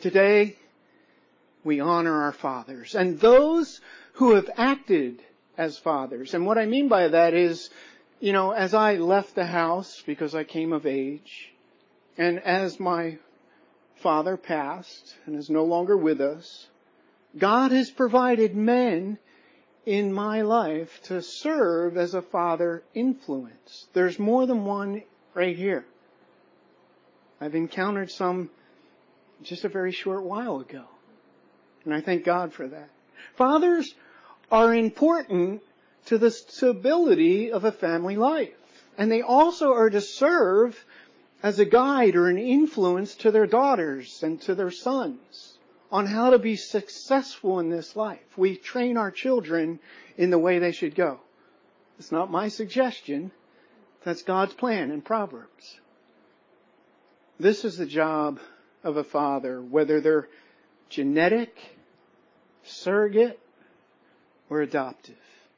Today, we honor our fathers and those who have acted as fathers. And what I mean by that is, as I left the house because I came of age, and as my father passed and is no longer with us, God has provided men in my life to serve as a father influence. There's more than one right here. I've encountered some just a very short while ago. And I thank God for that. Fathers are important to the stability of a family life. And they also are to serve as a guide or an influence to their daughters and to their sons on how to be successful in this life. We train our children in the way they should go. It's not my suggestion. That's God's plan in Proverbs. This is the job of a father, whether they're genetic, surrogate, or adoptive.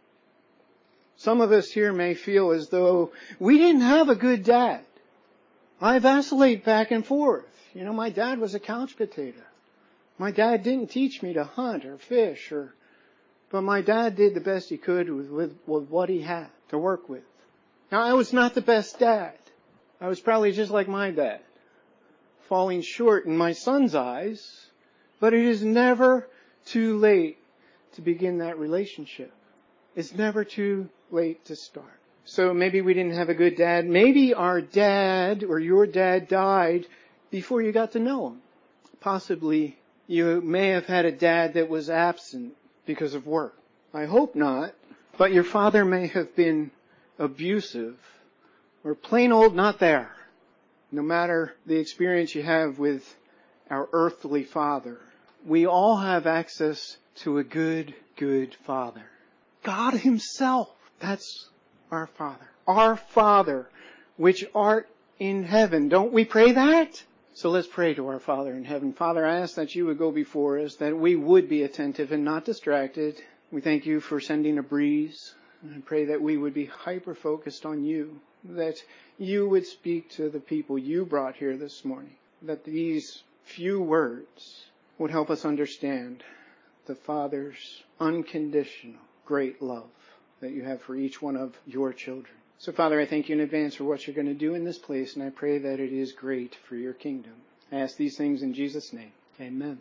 Some of us here may feel as though we didn't have a good dad. I vacillate back and forth. My dad was a couch potato. My dad didn't teach me to hunt or fish, but my dad did the best he could with what he had to work with. Now, I was not the best dad. I was probably just like my dad, falling short in my son's eyes, but it is never too late to begin that relationship. It's never too late to start. So maybe we didn't have a good dad. Maybe our dad or your dad died before you got to know him. Possibly you may have had a dad that was absent because of work. I hope not. But your father may have been abusive or plain old not there. No matter the experience you have with our earthly father, we all have access to a good Father. God Himself, that's our Father. Our Father, which art in heaven. Don't we pray that? So let's pray to our Father in heaven. Father, I ask that you would go before us, that we would be attentive and not distracted. We thank you for sending a breeze. And I pray that we would be hyper-focused on you, that you would speak to the people you brought here this morning, that these few words would help us understand the Father's unconditional great love that you have for each one of your children. So, Father, I thank you in advance for what you're going to do in this place, and I pray that it is great for your kingdom. I ask these things in Jesus' name. Amen.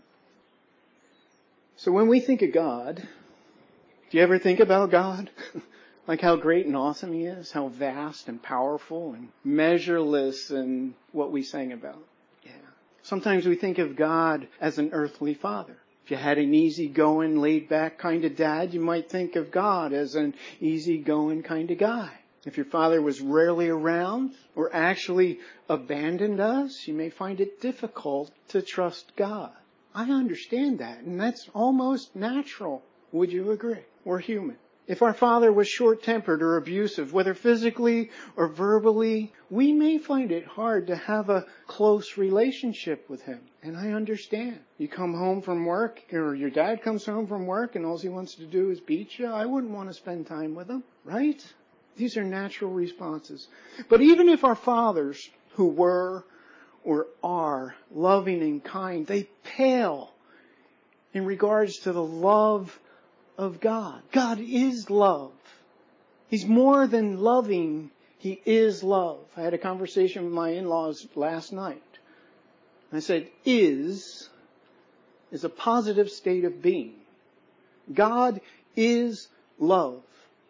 So when we think of God, do you ever think about God? Like how great and awesome He is, how vast and powerful and measureless and what we sang about. Yeah. Sometimes we think of God as an earthly father. If you had an easygoing, laid-back kind of dad, you might think of God as an easygoing kind of guy. If your father was rarely around or actually abandoned us, you may find it difficult to trust God. I understand that, and that's almost natural. Would you agree? We're human. If our father was short-tempered or abusive, whether physically or verbally, we may find it hard to have a close relationship with him. And I understand. You come home from work, or your dad comes home from work and all he wants to do is beat you. I wouldn't want to spend time with him, right? These are natural responses. But even if our fathers, who were or are loving and kind, they pale in regards to the love of God. God is love. He's more than loving. He is love. I had a conversation with my in-laws last night. I said, is a positive state of being. God is love.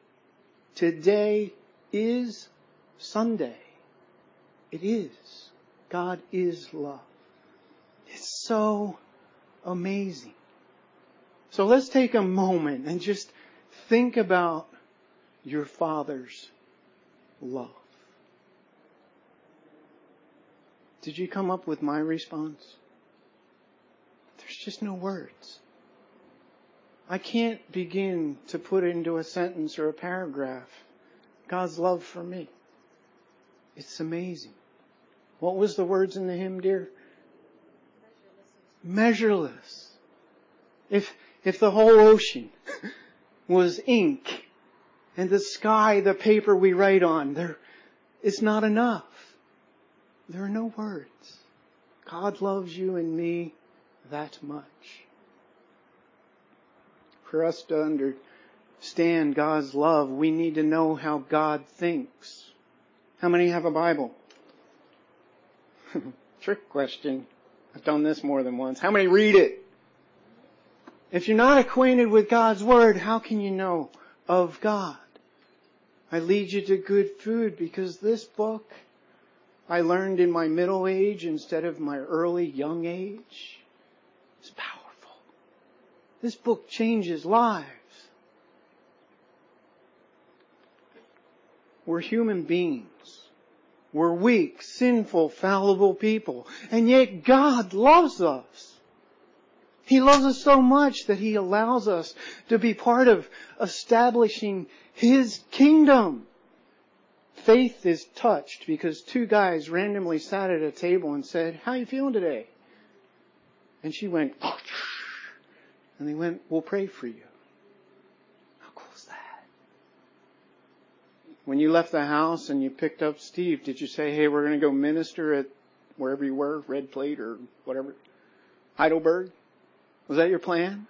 Today is Sunday. It is. God is love. It's so amazing. So let's take a moment and just think about your Father's love. Did you come up with my response? There's just no words. I can't begin to put into a sentence or a paragraph God's love for me. It's amazing. What was the words in the hymn, dear? Measureless. If the whole ocean was ink and the sky, the paper we write on, it's not enough. There are no words. God loves you and me that much. For us to understand God's love, we need to know how God thinks. How many have a Bible? Trick question. I've done this more than once. How many read it? If you're not acquainted with God's Word, how can you know of God? I lead you to good food because this book I learned in my middle age instead of my early young age. It's powerful. This book changes lives. We're human beings. We're weak, sinful, fallible people. And yet God loves us. He loves us so much that He allows us to be part of establishing His kingdom. Faith is touched because two guys randomly sat at a table and said, "How are you feeling today?" And she went, "Oh," and they went, "We'll pray for you." How cool is that? When you left the house and you picked up Steve, did you say, "Hey, we're going to go minister at wherever you were, Red Plate or whatever, Heidelberg"? Was that your plan?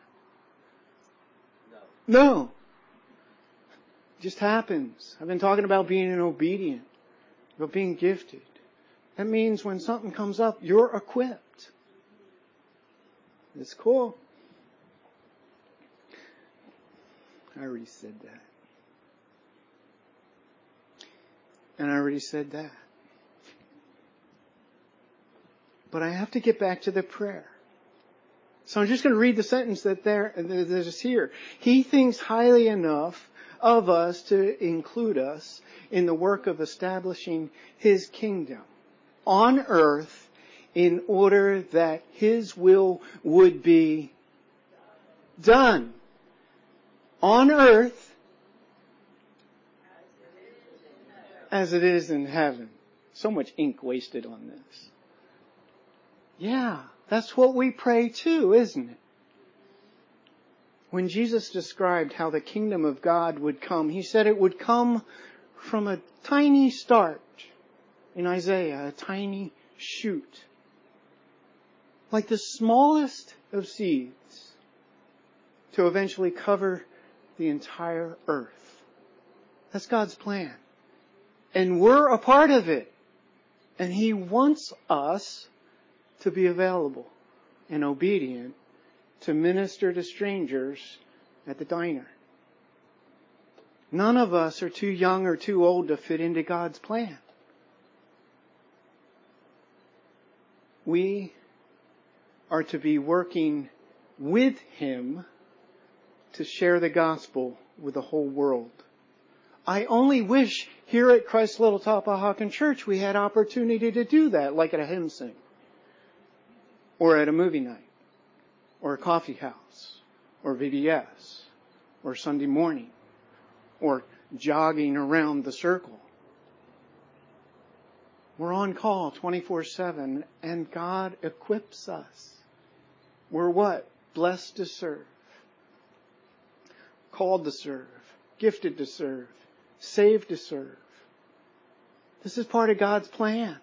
No. It just happens. I've been talking about being an obedient, about being gifted. That means when something comes up, you're equipped. It's cool. I already said that. And I already said that. But I have to get back to the prayer. So I'm just going to read the sentence that is here. He thinks highly enough of us to include us in the work of establishing His kingdom on earth in order that His will would be done on earth as it is in heaven. So much ink wasted on this. Yeah, that's what we pray too, isn't it? When Jesus described how the kingdom of God would come, He said it would come from a tiny start in Isaiah, a tiny shoot. Like the smallest of seeds to eventually cover the entire earth. That's God's plan. And we're a part of it. And He wants us to be available and obedient to minister to strangers at the diner. None of us are too young or too old to fit into God's plan. We are to be working with Him to share the gospel with the whole world. I only wish here at Christ Little Tappahaken Church we had opportunity to do that, like at a hymn sing, or at a movie night, or a coffee house, or VBS, or Sunday morning, or jogging around the circle. We're on call 24/7, and God equips us. We're what? Blessed to serve. Called to serve. Gifted to serve. Saved to serve. This is part of God's plan.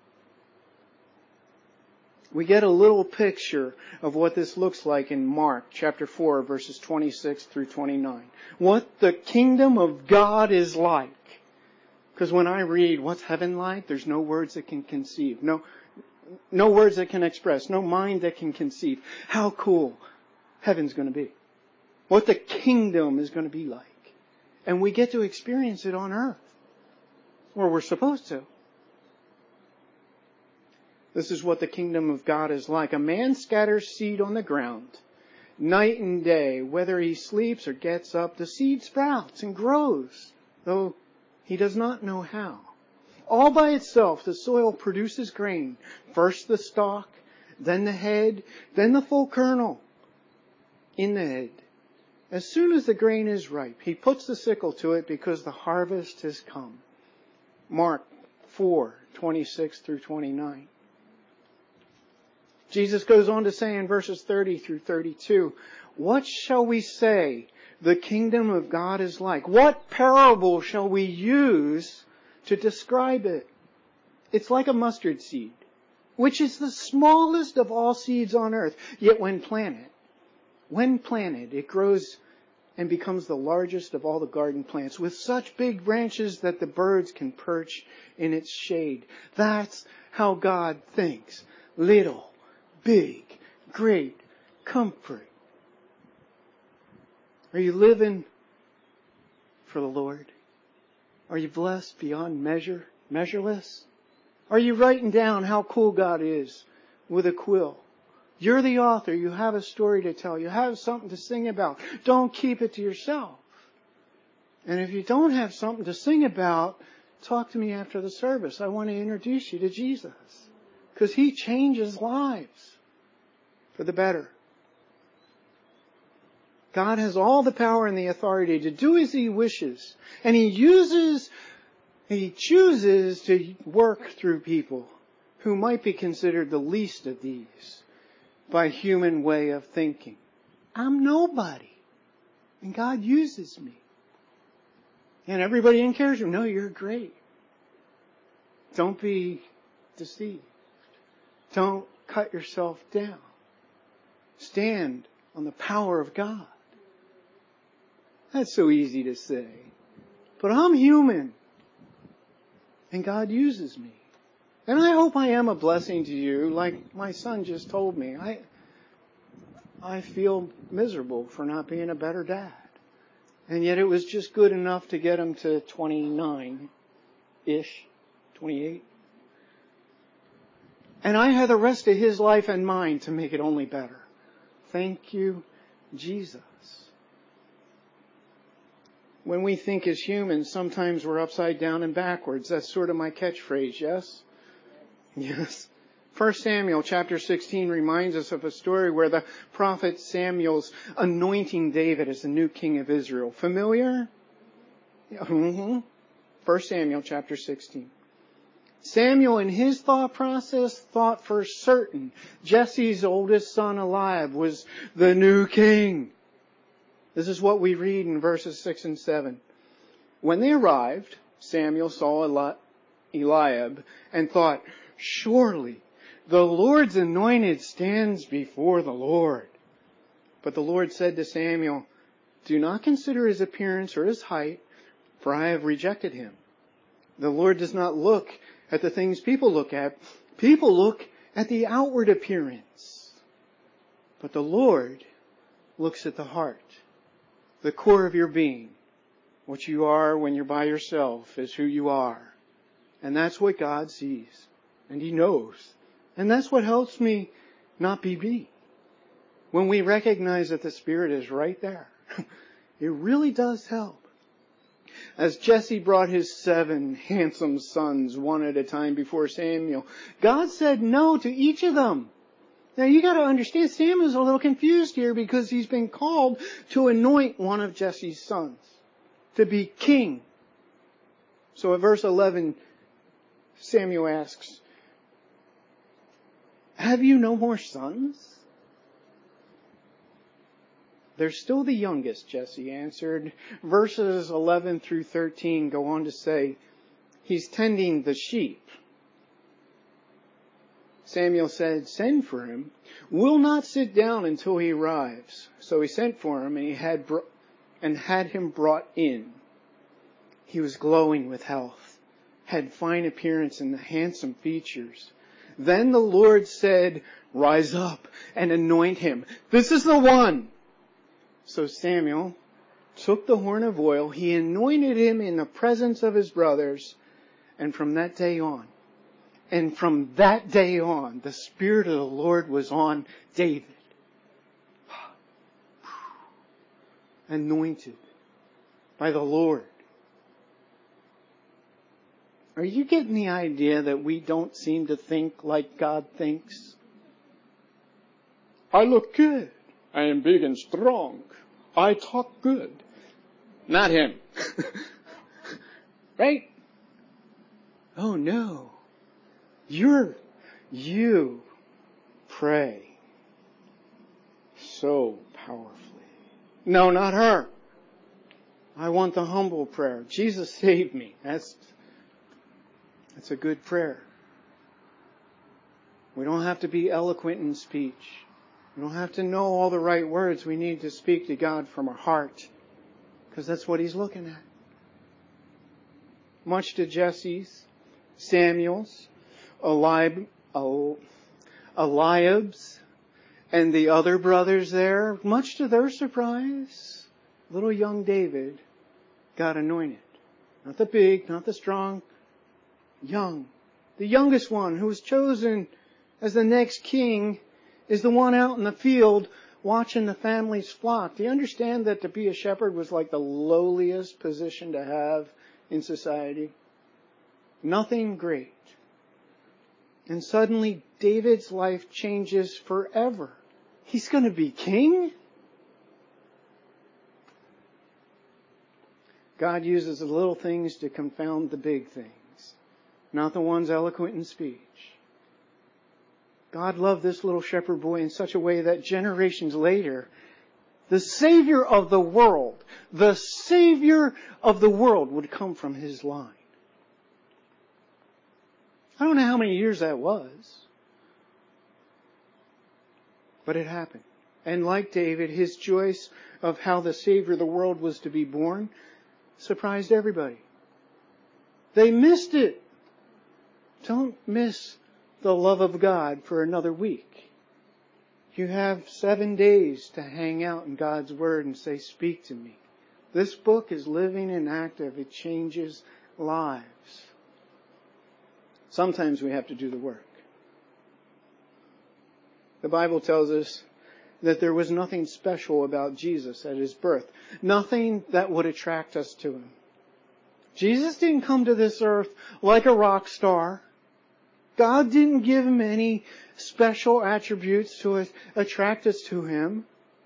We get a little picture of what this looks like in Mark chapter 4, verses 26 through 29. What the kingdom of God is like. Because when I read what's heaven like, there's no words that can conceive. No words that can express. No mind that can conceive how cool heaven's going to be. What the kingdom is going to be like. And we get to experience it on earth. Or we're supposed to. This is what the kingdom of God is like. A man scatters seed on the ground. Night and day, whether he sleeps or gets up, the seed sprouts and grows, though he does not know how. All by itself, the soil produces grain. First the stalk, then the head, then the full kernel in the head. As soon as the grain is ripe, he puts the sickle to it because the harvest has come. Mark 4, 26 through 29. Jesus goes on to say in verses 30 through 32, what shall we say the kingdom of God is like? What parable shall we use to describe it? It's like a mustard seed, which is the smallest of all seeds on earth. Yet when planted, it grows and becomes the largest of all the garden plants, with such big branches that the birds can perch in its shade. That's how God thinks. Little, big, great, comfort. Are you living for the Lord? Are you blessed beyond measure, measureless? Are you writing down how cool God is with a quill? You're the author. You have a story to tell. You have something to sing about. Don't keep it to yourself. And if you don't have something to sing about, talk to me after the service. I want to introduce you to Jesus, because He changes lives for the better. God has all the power and the authority to do as He wishes. And He chooses to work through people who might be considered the least of these by human way of thinking. I'm nobody, and God uses me. And everybody encourages me. No, you're great. Don't be deceived. Don't cut yourself down. Stand on the power of God. That's so easy to say. But I'm human. And God uses me. And I hope I am a blessing to you, like my son just told me. I feel miserable for not being a better dad. And yet it was just good enough to get him to 29-ish, 28. And I have the rest of his life and mine to make it only better. Thank you, Jesus. When we think as humans, sometimes we're upside down and backwards. That's sort of my catchphrase, yes? Yes. 1 Samuel chapter 16 reminds us of a story where the prophet Samuel's anointing David as the new king of Israel. Familiar? Mm-hmm. 1 Samuel chapter 16. Samuel, in his thought process, thought for certain Jesse's oldest son Eliab was the new king. This is what we read in verses 6 and 7. When they arrived, Samuel saw Eliab and thought, surely the Lord's anointed stands before the Lord. But the Lord said to Samuel, do not consider his appearance or his height, for I have rejected him. The Lord does not look at the things people look at. People look at the outward appearance. But the Lord looks at the heart. The core of your being. What you are when you're by yourself is who you are. And that's what God sees. And He knows. And that's what helps me not be me. When we recognize that the Spirit is right there. It really does help. As Jesse brought his 7 handsome sons one at a time before Samuel, God said no to each of them. Now you got to understand, Samuel's a little confused here because he's been called to anoint one of Jesse's sons to be king. So at verse 11, Samuel asks, have you no more sons? They're still the youngest, Jesse answered. Verses 11 through 13 go on to say, he's tending the sheep. Samuel said, send for him. We'll not sit down until he arrives. So he sent for him, and he had him brought in. He was glowing with health, had fine appearance and handsome features. Then the Lord said, rise up and anoint him. This is the one. So Samuel took the horn of oil. He anointed him in the presence of his brothers. And from that day on, the Spirit of the Lord was on David. Anointed by the Lord. Are you getting the idea that we don't seem to think like God thinks? I look good. I am big and strong. I talk good. Not him. Right? Oh no. You pray so powerfully. No, not her. I want the humble prayer. Jesus save me. That's a good prayer. We don't have to be eloquent in speech. We don't have to know all the right words. We need to speak to God from our heart, because that's what He's looking at. Much to Jesse's, Samuel's, Eliab's, and the other brothers there, much to their surprise, little young David got anointed. Not the big, not the strong, young. The youngest one who was chosen as the next king is the one out in the field watching the family's flock. Do you understand that to be a shepherd was like the lowliest position to have in society? Nothing great. And suddenly David's life changes forever. He's going to be king? God uses the little things to confound the big things, not the ones eloquent in speech. God loved this little shepherd boy in such a way that generations later, the Savior of the world would come from his line. I don't know how many years that was, but it happened. And like David, his choice of how the Savior of the world was to be born surprised everybody. They missed it. Don't miss the love of God for another week. You have 7 days to hang out in God's Word and say, speak to me. This book is living and active. It changes lives. Sometimes we have to do the work. The Bible tells us that there was nothing special about Jesus at His birth. Nothing that would attract us to Him. Jesus didn't come to this earth like a rock star. God didn't give Him any special attributes to attract us to Him.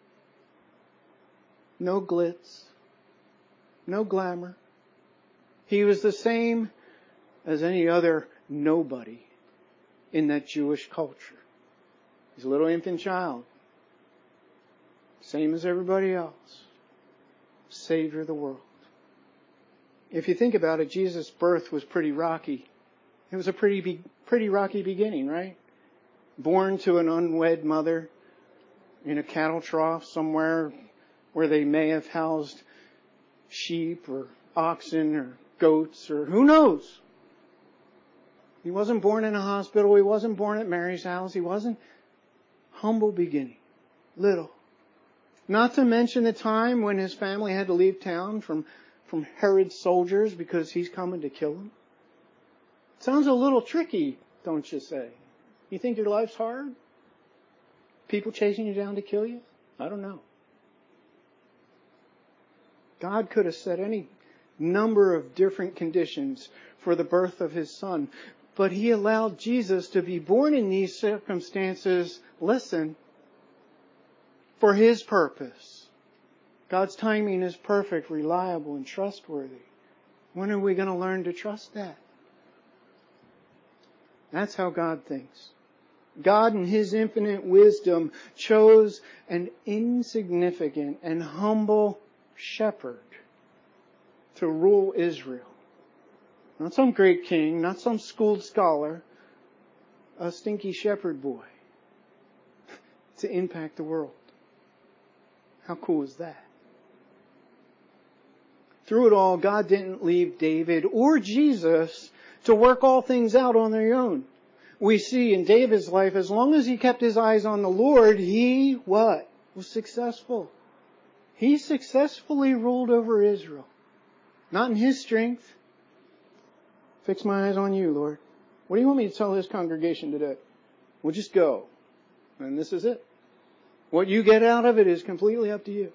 No glitz. No glamour. He was the same as any other nobody in that Jewish culture. He's a little infant child. Same as everybody else. Savior of the world. If you think about it, Jesus' birth was pretty rocky. It was a pretty rocky beginning, right? Born to an unwed mother in a cattle trough somewhere where they may have housed sheep or oxen or goats or who knows. He wasn't born in a hospital. He wasn't born at Mary's house. He wasn't. Humble beginning. Little. Not to mention the time when his family had to leave town from Herod's soldiers because he's coming to kill him. Sounds a little tricky, don't you say? You think your life's hard? People chasing you down to kill you? I don't know. God could have set any number of different conditions for the birth of His Son, but He allowed Jesus to be born in these circumstances, listen, for His purpose. God's timing is perfect, reliable, and trustworthy. When are we going to learn to trust that? That's how God thinks. God in His infinite wisdom chose an insignificant and humble shepherd to rule Israel. Not some great king, not some schooled scholar, a stinky shepherd boy to impact the world. How cool is that? Through it all, God didn't leave David or Jesus to work all things out on their own. We see in David's life, as long as he kept his eyes on the Lord, he, what? Was successful. He successfully ruled over Israel. Not in his strength. Fix my eyes on you, Lord. What do you want me to tell this congregation today? Well, just go. And this is it. What you get out of it is completely up to you.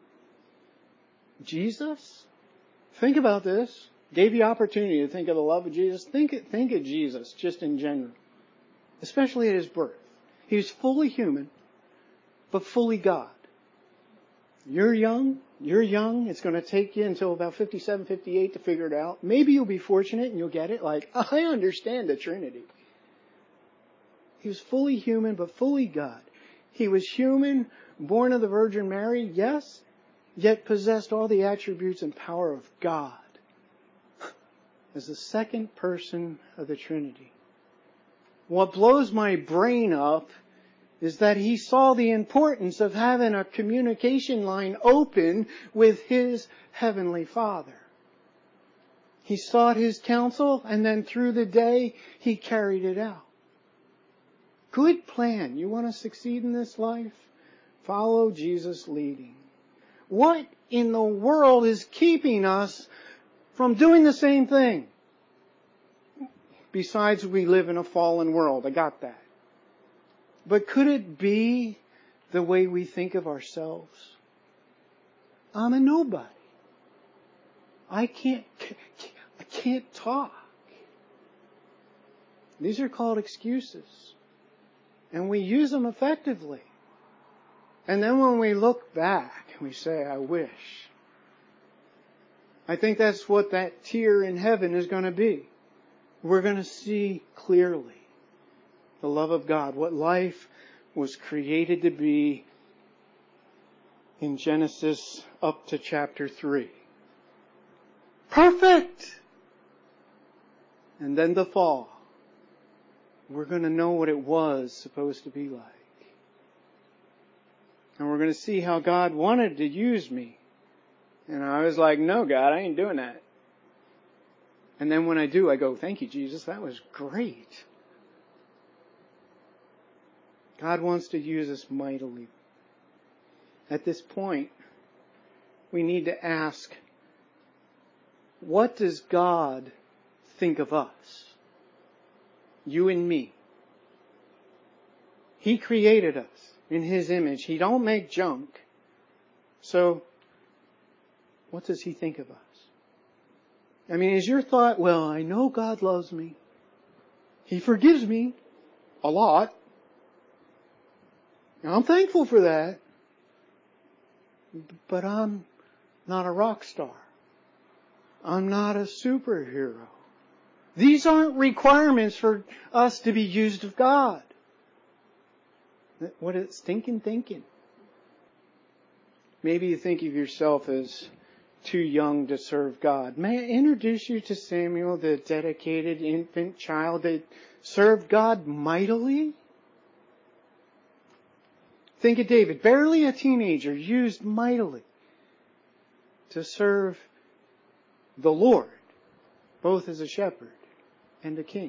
Jesus? Think about this. Gave you opportunity to think of the love of Jesus. Think of Jesus just in general. Especially at His birth. He was fully human, but fully God. You're young. It's going to take you until about 57, 58 to figure it out. Maybe you'll be fortunate and you'll get it. Like, I understand the Trinity. He was fully human, but fully God. He was human, born of the Virgin Mary, yes, yet possessed all the attributes and power of God as the second person of the Trinity. What blows my brain up is that he saw the importance of having a communication line open with his heavenly Father. He sought his counsel, and then through the day, he carried it out. Good plan. You want to succeed in this life? Follow Jesus' leading. What in the world is keeping us from doing the same thing? Besides, we live in a fallen world. I got that. But could it be the way we think of ourselves? I'm a nobody. I can't talk. These are called excuses. And we use them effectively. And then when we look back, we say, I wish. I think that's what that tear in heaven is going to be. We're going to see clearly the love of God, what life was created to be in Genesis up to chapter 3. Perfect! And then the fall. We're going to know what it was supposed to be like. And we're going to see how God wanted to use me. And I was like, no, God, I ain't doing that. And then when I do, I go, thank you, Jesus, that was great. God wants to use us mightily. At this point, we need to ask, what does God think of us? You and me. He created us in His image. He don't make junk. So, what does He think of us? I mean, is your thought, well, I know God loves me. He forgives me a lot. And I'm thankful for that. But I'm not a rock star. I'm not a superhero. These aren't requirements for us to be used of God. What is thinking? Maybe you think of yourself as too young to serve God. May I introduce you to Samuel, the dedicated infant child that served God mightily? Think of David, barely a teenager, used mightily to serve the Lord, both as a shepherd and a king.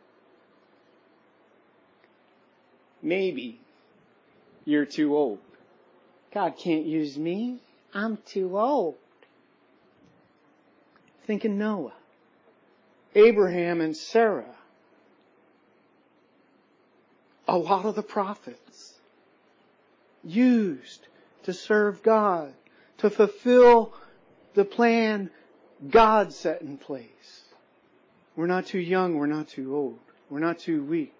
Maybe you're too old. God can't use me. I'm too old. Think of Noah, Abraham and Sarah, a lot of the prophets used to serve God, to fulfill the plan God set in place. We're not too young, we're not too old, we're not too weak.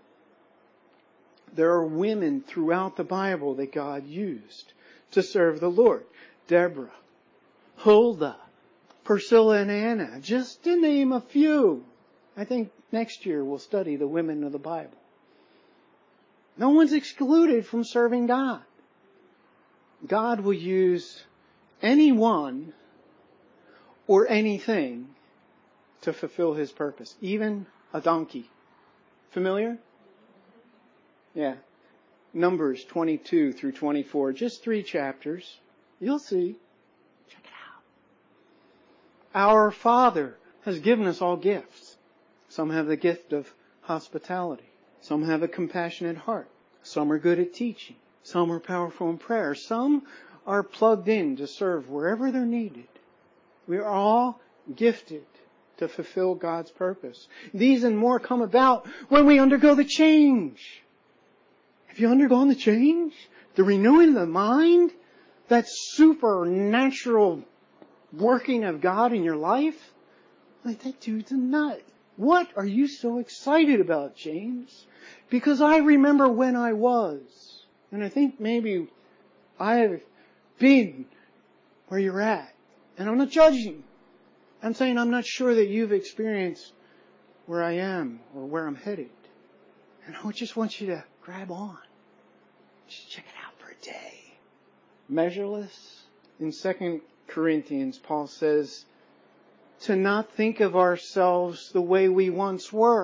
There are women throughout the Bible that God used to serve the Lord. Deborah, Huldah, Priscilla and Anna, just to name a few. I think next year we'll study the women of the Bible. No one's excluded from serving God. God will use anyone or anything to fulfill His purpose. Even a donkey. Familiar? Yeah. Numbers 22 through 24. Just 3 chapters. You'll see. Check it out. Our Father has given us all gifts. Some have the gift of hospitality. Some have a compassionate heart. Some are good at teaching. Some are powerful in prayer. Some are plugged in to serve wherever they're needed. We are all gifted to fulfill God's purpose. These and more come about when we undergo the change. Have you undergone the change? The renewing of the mind? That supernatural working of God in your life? Like, that dude's a nut. What are you so excited about, James? Because I remember when I was. And I think maybe I have been where you're at. And I'm not judging. I'm saying I'm not sure that you've experienced where I am or where I'm headed. And I just want you to grab on. Just check it out for a day. Measureless. In 2 Corinthians, Paul says, to not think of ourselves the way we once were.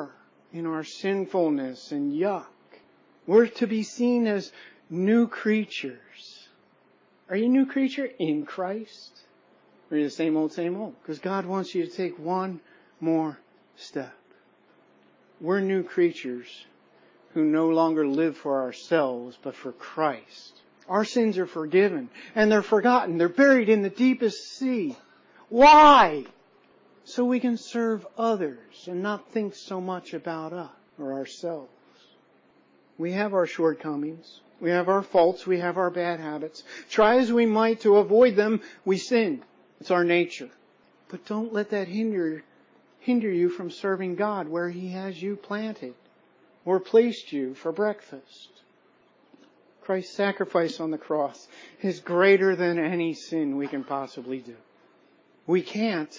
in our sinfulness and yuck. We're to be seen as new creatures. Are you a new creature in Christ? Or are you the same old, same old? Because God wants you to take one more step. We're new creatures who no longer live for ourselves, but for Christ. Our sins are forgiven, and they're forgotten. They're buried in the deepest sea. Why? So we can serve others and not think so much about us or ourselves. We have our shortcomings. We have our faults. We have our bad habits. Try as we might to avoid them, we sin. It's our nature. But don't let that hinder you from serving God where He has you planted or placed you for breakfast. Christ's sacrifice on the cross is greater than any sin we can possibly do. We can't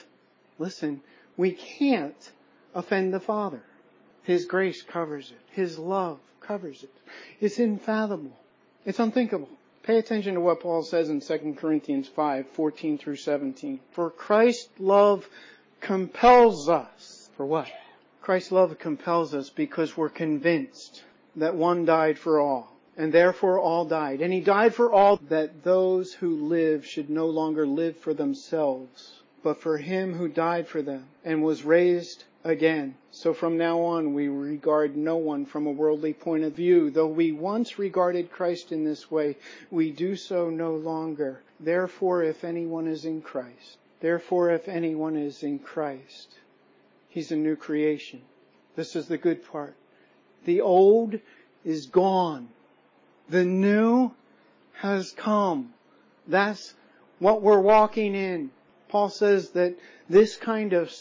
offend the Father. His grace covers it. His love covers it. It's infallible. It's unthinkable. Pay attention to what Paul says in 2 Corinthians 5:14 through 17. For Christ's love compels us. For what? Christ's love compels us because we're convinced that one died for all, and therefore all died. And He died for all, that those who live should no longer live for themselves, but for Him who died for them and was raised again. So from now on we regard no one from a worldly point of view. Though we once regarded Christ in this way, we do so no longer. Therefore, if anyone is in Christ, he's a new creation. This is the good part. The old is gone. The new has come. That's what we're walking in. Paul says that this kind of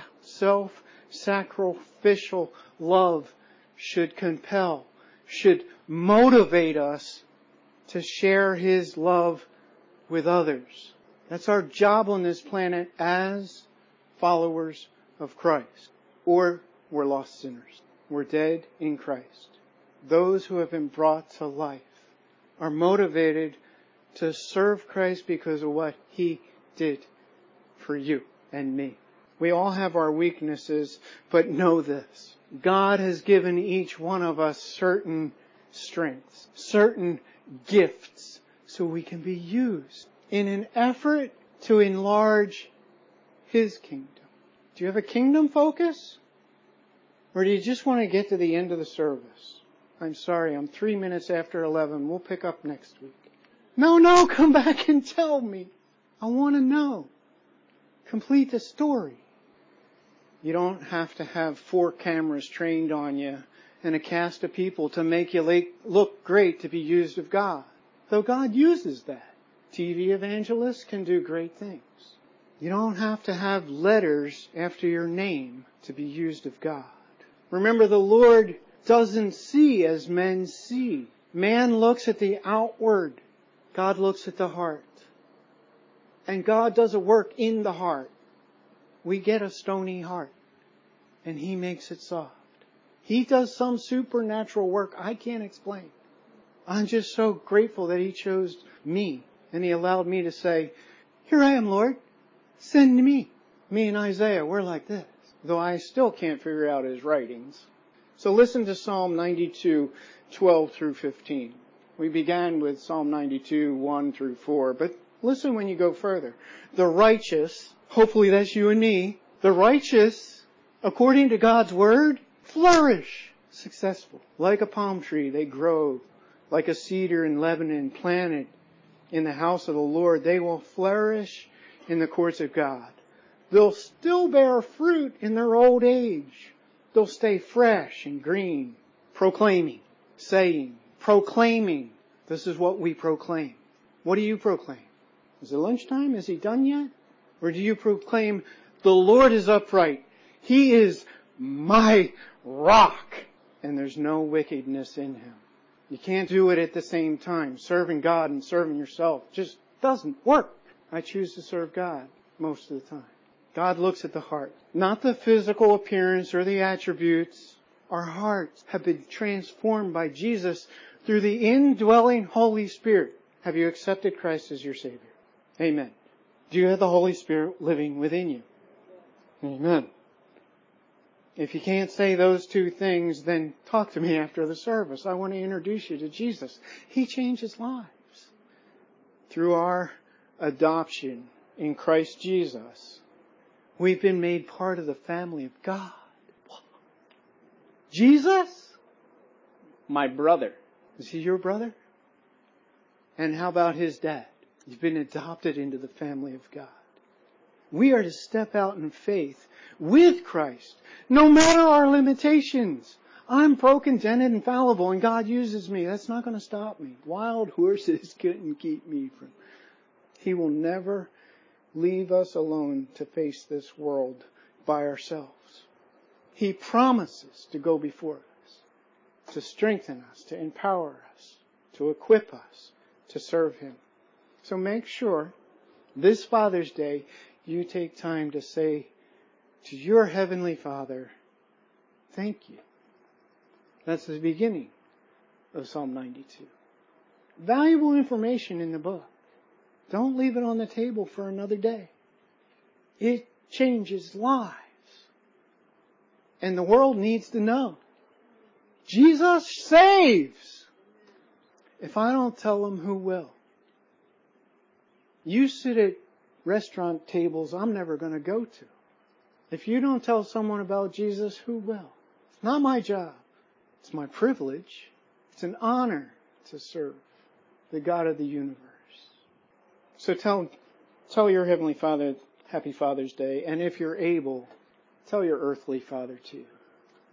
self-sacrificial love should compel, should motivate us to share His love with others. That's our job on this planet as followers of Christ. Or we're lost sinners. We're dead in Christ. Those who have been brought to life are motivated to serve Christ because of what He did for you and me. We all have our weaknesses, but know this. God has given each one of us certain strengths, certain gifts, so we can be used in an effort to enlarge His kingdom. Do you have a kingdom focus? Or do you just want to get to the end of the service? I'm sorry, I'm 3 minutes after 11. We'll pick up next week. No, come back and tell me. I want to know. Complete the story. You don't have to have 4 cameras trained on you and a cast of people to make you look great to be used of God. Though God uses that. TV evangelists can do great things. You don't have to have letters after your name to be used of God. Remember, the Lord doesn't see as men see. Man looks at the outward. God looks at the heart. And God does a work in the heart. We get a stony heart, and He makes it soft. He does some supernatural work I can't explain. I'm just so grateful that He chose me, and He allowed me to say, "Here I am, Lord. Send me." Me and Isaiah, we're like this, though I still can't figure out his writings. So listen to Psalm 92, 12 through 15. We began with Psalm 92, 1 through 4, but listen when you go further. The righteous, hopefully that's you and me, the righteous, according to God's word, flourish. Successful. Like a palm tree, they grow. Like a cedar in Lebanon, planted in the house of the Lord, they will flourish in the courts of God. They'll still bear fruit in their old age. They'll stay fresh and green. Proclaiming. This is what we proclaim. What do you proclaim? Is it lunchtime? Is He done yet? Or do you proclaim, the Lord is upright. He is my rock. And there's no wickedness in Him. You can't do it at the same time. Serving God and serving yourself just doesn't work. I choose to serve God most of the time. God looks at the heart, not the physical appearance or the attributes. Our hearts have been transformed by Jesus through the indwelling Holy Spirit. Have you accepted Christ as your Savior? Amen. Do you have the Holy Spirit living within you? Amen. If you can't say those two things, then talk to me after the service. I want to introduce you to Jesus. He changes lives through our adoption in Christ Jesus. We've been made part of the family of God. Jesus? My brother. Is he your brother? And how about his dad? You've been adopted into the family of God. We are to step out in faith with Christ, no matter our limitations. I'm broken, dented, and fallible, and God uses me. That's not going to stop me. Wild horses couldn't keep me from. He will never leave us alone to face this world by ourselves. He promises to go before us, to strengthen us, to empower us, to equip us, to serve Him. So make sure this Father's Day you take time to say to your Heavenly Father, thank you. That's the beginning of Psalm 92. Valuable information in the book. Don't leave it on the table for another day. It changes lives. And the world needs to know. Jesus saves. If I don't tell them, who will? You sit at restaurant tables I'm never going to go to. If you don't tell someone about Jesus, who will? It's not my job. It's my privilege. It's an honor to serve the God of the universe. So tell your Heavenly Father, Happy Father's Day. And if you're able, tell your earthly father too.